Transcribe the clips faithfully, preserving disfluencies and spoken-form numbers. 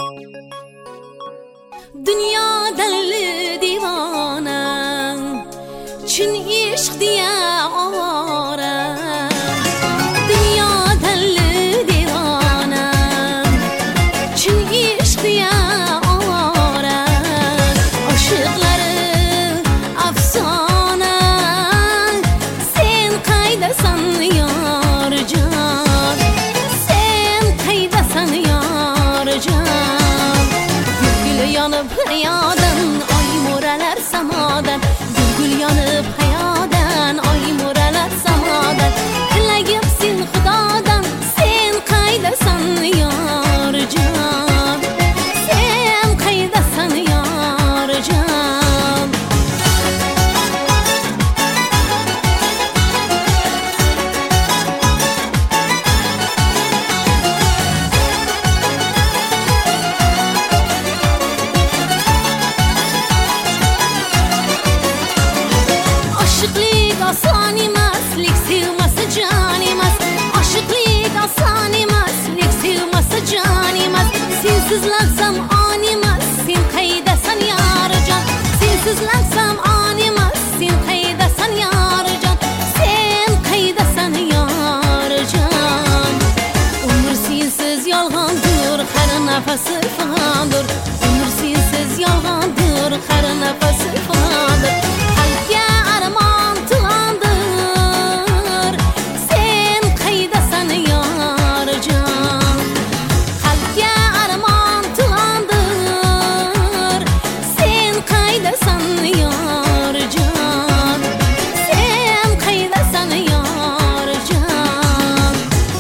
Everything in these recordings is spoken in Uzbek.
Dünya deli divana Çin işq diye avara Dünya deli divana Çin işq diye avara Aşıqları afsana Sen qaydasan yar can Sen qaydasan yar can Gül yanıp hayadan ay moralar samadan Gül yanıp hayadan ay moralar samadan Tilagim sen xudodan sen qaydasan yar can Sen qaydasan yar can Aşıqlik asan emas, lik sevmasa can emas Aşıqlik asan emas, lik sevmasa can emas Sensiz lansam an emas, sen qaydasan yar can Sensiz lansam an emas, sen qaydasan yar can Sen qaydasan yar can Ömür sensiz yalğandır, har nafası fandır Ömür sensiz yalğandır, har nafası fandır Qalbga armon tilandir Sen qaydasan yar can Qalbga armon tilandir Sen qaydasan yar can Sen qaydasan yar can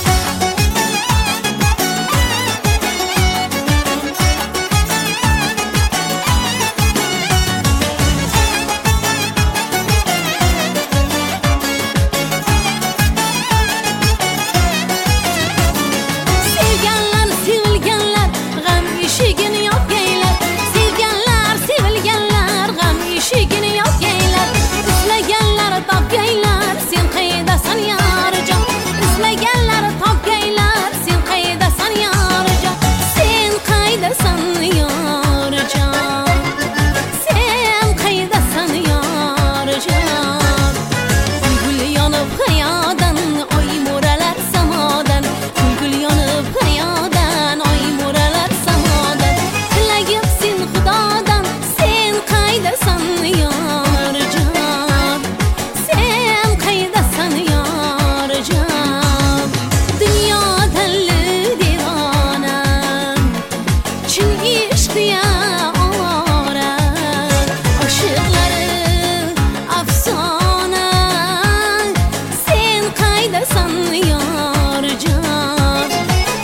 Sevganlar, sevilganlar, g'am eshigini yopgaylar Sevganlar, sevilganlar, g'am eshigini yopgaylar Izlaganlar, topgaylar, sen qaydasan yar can Izlaganlar, topgaylar, sen qaydasan yar can Sen qaydasan yar can Sen qaydasan yar can Gül yanıp hayadan ay moralar samadan Gül yanıp hayadan ay moralar samadan Tilagim sen xudodan sen qaydasan yar can Sen qaydasan yar can Dünya deli divana Çin işq diye avara Aşıqları afsana Sen qaydasan yar can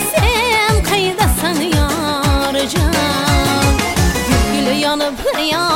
Sen qaydasan yar can Gül yanıp hayadan